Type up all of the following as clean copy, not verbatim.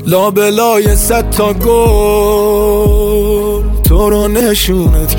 لابلای 100 تا گل تو رو نشونت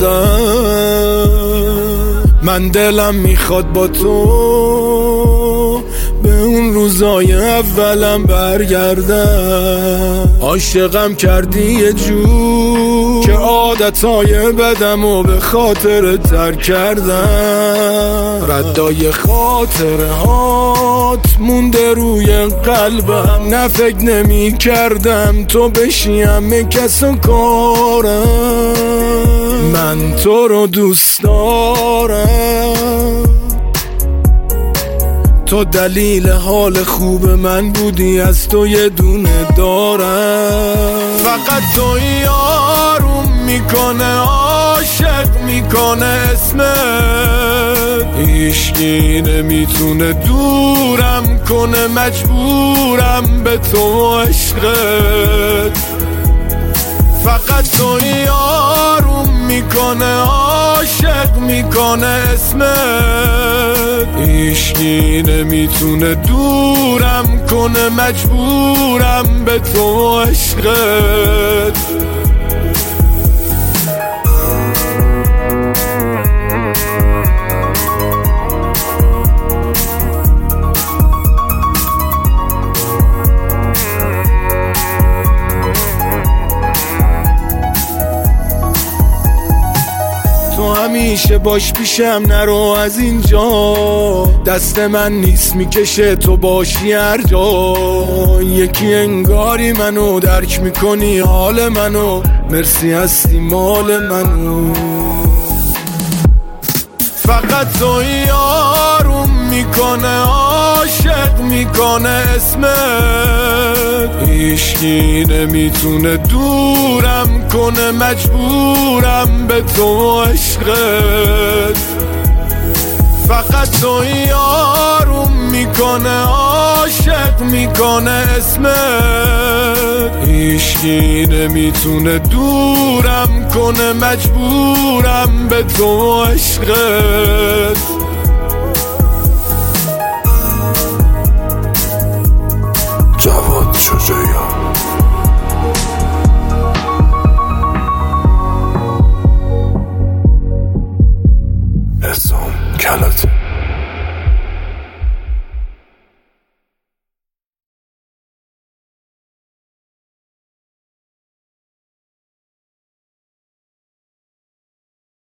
کردم. من دلم میخواد با تو به اون روزای اولم برگردم. عاشقم کردی یه جور که عادتهای بدمو به خاطر ترک کردم. ردای خاطره هات مونده روی قلبم، نه فکر نمی کردم تو بشی همه کس و کارم. من تو رو دوست دارم، تو دلیل حال خوب من بودی، از تو یه دونه دارم. فقط توی آروم میکنه، عاشق میکنه اسمت، هیچکی نمیتونه دورم کنه، مجبورم به تو عشقت. فقط توی آروم میکنه، عاشق میکنه اسمت، هیچکی نمیتونه دورم کنه، مجبورم به تو عشقت. تو همیشه باش پیشم، نرو از اینجا، دست من نیست میکشه تو باشی هر جا. یکی انگاری منو درک میکنی حال منو، مرسی هستی مال منو. فقط توی آروم میکنه، عاشق میکنه اسمت، هیچکی نمیتونه دورم کنه، مجبورم به تو عشقت. فقط توی آروم میکنه، عاشق میکنه اسمت، هیچکی نمیتونه دورم کنه، مجبورم به تو عشقت. جواد شجاعیان. حسام کلاته.